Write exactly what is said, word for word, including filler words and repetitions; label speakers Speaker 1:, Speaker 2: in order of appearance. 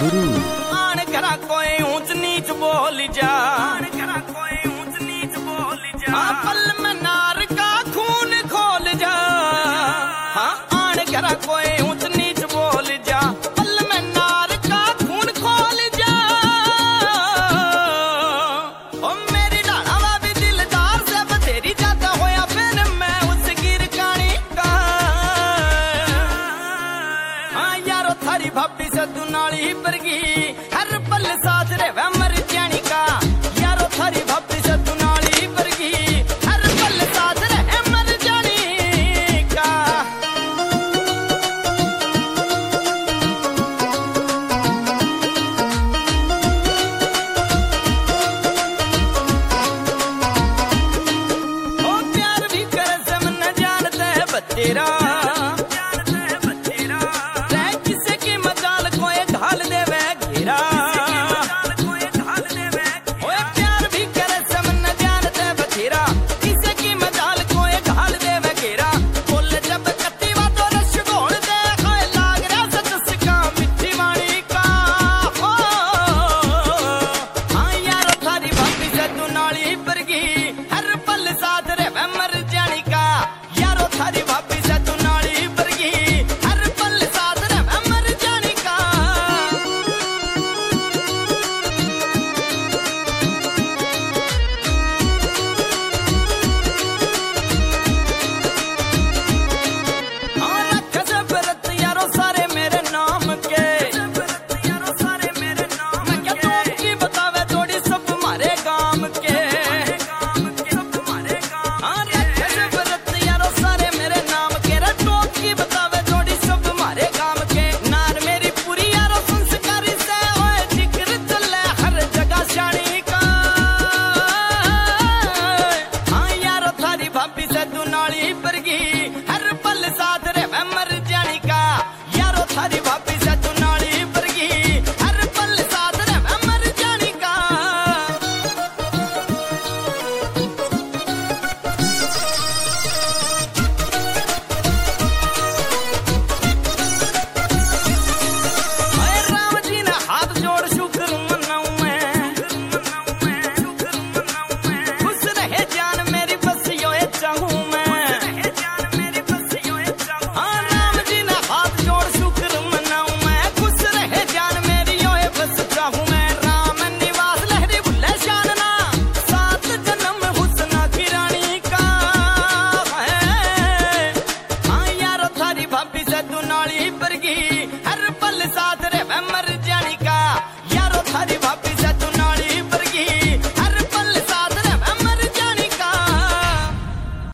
Speaker 1: गुरु।
Speaker 2: आन करा कोई ऊंच नीच बोल जा, आन करा कोई ऊंच नीच बोल जा, हाँ पल में नार का खून खोल जा, हाँ आन करा कोई ऊंच नीच बोल जा, पल में नार का खून खोल जा। ओ मेरी डाढ़ावा भी दिलदार से बतेरी जाता होया फिर मैं उस गिर कानी का। हाँ यारो थारी भाभी से तू नाली बरगी हर पल साथ रे वह मर जानी का। यारो थारी भाभी से तू नाली बरगी हर पल साथ रे मर जानी का। ओ प्यार भी कर से मन जानते बतेरा